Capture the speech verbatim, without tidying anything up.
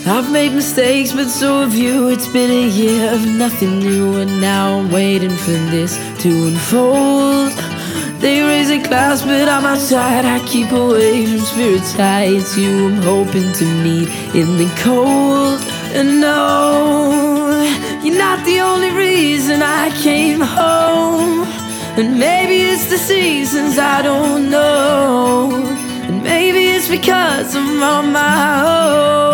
I've made mistakes, but so have you. It's been a year of nothing new, and now I'm waiting for this to unfold. They raise a glass, but I'm outside. I keep away from spirits high. It's you I'm hoping to meet in the cold. And no, you're not the only reason I came home. And maybe it's the seasons, I don't know. And maybe it's because I'm on my own.